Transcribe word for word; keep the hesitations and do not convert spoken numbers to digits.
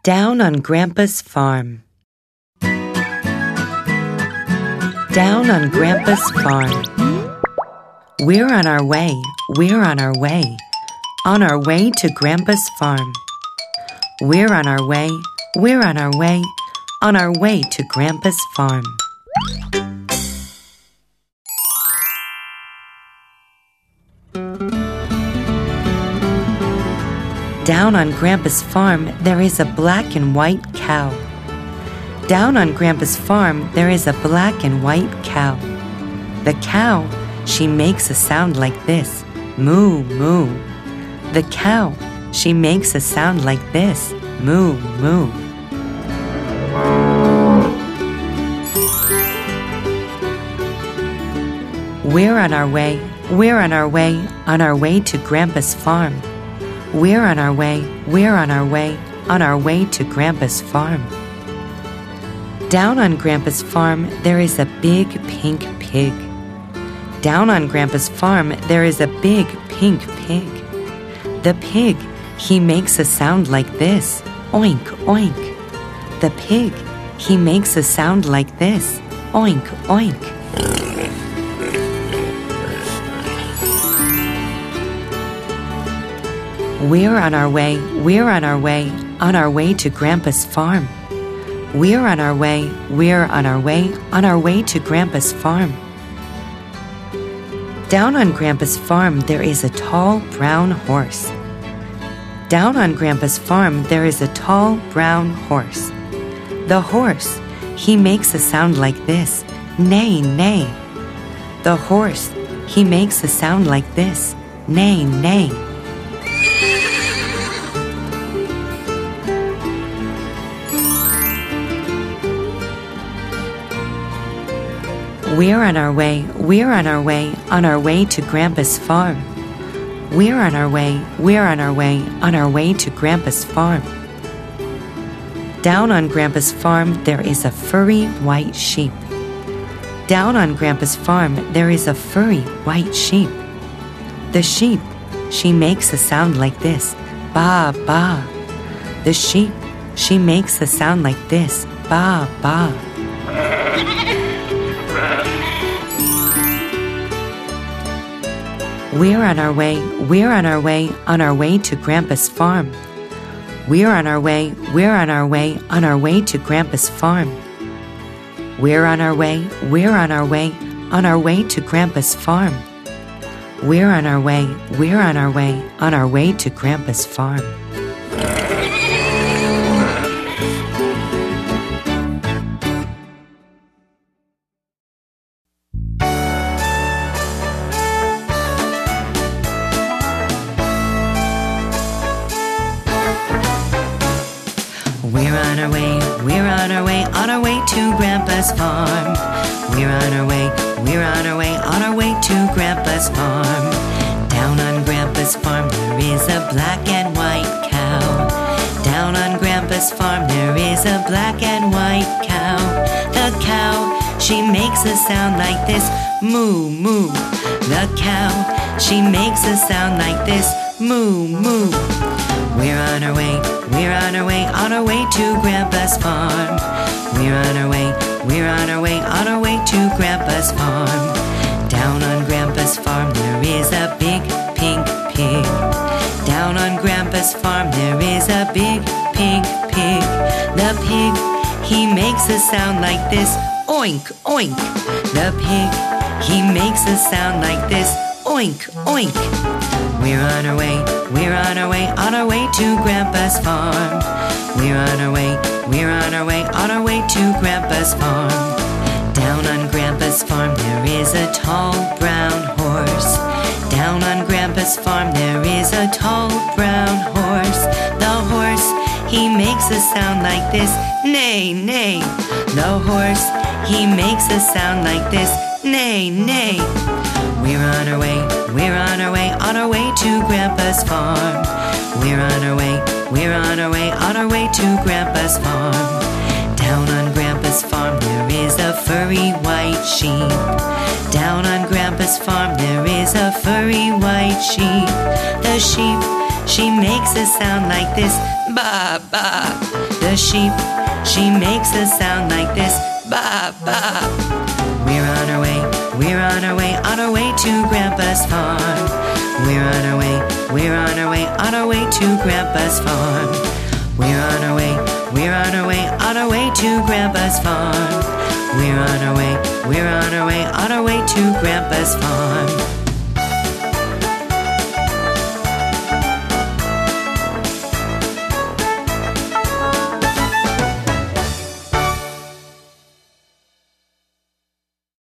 Down on Grandpa's farm. Down on Grandpa's farm. We're on our way, we're on our way, on our way to Grandpa's farm. We're on our way, we're on our way, on our way to Grandpa's farm. Down on Grandpa's farm, there is a black and white cow. Down on Grandpa's farm, there is a black and white cow. The cow, she makes a sound like this, moo, moo. The cow, she makes a sound like this, moo, moo. We're on our way, we're on our way, on our way to Grandpa's farm. We're on our way, we're on our way, on our way to Grandpa's farm. Down on Grandpa's farm, there is a big pink pig. Down on Grandpa's farm, there is a big pink pig. The pig, he makes a sound like this, oink, oink. The pig, he makes a sound like this, oink, oink. We're on our way, we're on our way, on our way to Grandpa's farm. We're on our way, we're on our way, on our way to Grandpa's farm. Down on Grandpa's farm, there is a tall brown horse. Down on Grandpa's farm, there is a tall brown horse. The horse, he makes a sound like this, neigh, neigh. The horse, he makes a sound like this, neigh, neigh. We're on our way, we're on our way, on our way to Grandpa's farm. We're on our way, we're on our way, on our way to Grandpa's farm. Down on Grandpa's farm, there is a furry white sheep. Down on Grandpa's farm, there is a furry white sheep. The sheep, she makes a sound like this, ba, ba. The sheep, she makes a sound like this, ba, ba. We're on our way, we're on our way, on our way to Grandpa's farm. We're on our way, we're on our way, on our way to Grandpa's farm. We're on our way, we're on our way, on our way to Grandpa's farm. We're on our way, we're on our way, on our way to Grandpa's farm. We're on our way, we're on our way, on our way to Grandpa's farm. We're on our way, we're on our way, on our way to Grandpa's farm. Down on Grandpa's farm there is a black and white cow. Down on Grandpa's farm there is a black and white cow. The cow, she makes a sound like this, moo, moo. The cow, she makes a sound like this, moo, moo. We're on our way, we're on our way, on our way to Grandpa's farm. We're on our way, we're on our way, on our way to Grandpa's farm. Down on Grandpa's farm there is a big pink pig. Down on Grandpa's farm there is a big pink pig. The pig, he makes a sound like this, oink, oink. The pig, he makes a sound like this, oink, oink. We're on our way, we're on our way, on our way to Grandpa's farm. We're on our way, we're on our way, on our way to Grandpa's farm. Down on Grandpa's farm there is a tall brown horse. Down on Grandpa's farm there is a tall brown horse. The horse, he makes a sound like this, neigh, neigh. The horse, he makes a sound like this, neigh, neigh. We're on our way, we're on our way, on our way to Grandpa's farm. We're on our way, we're on our way, on our way to Grandpa's farm. Down on Grandpa's farm there is a furry white sheep. Down on Grandpa's farm there is a furry white sheep. The sheep, she makes a sound like this, ba, ba. the sheep. She makes a sound like this, ba, ba. We're on our way, we're on our way, on our way to Grandpa's farm. We're on our way, we're on our way, on our way to Grandpa's farm. We're on our way, we're on our way, on our way to Grandpa's farm. We're on our way, we're on our way, on our way to Grandpa's farm.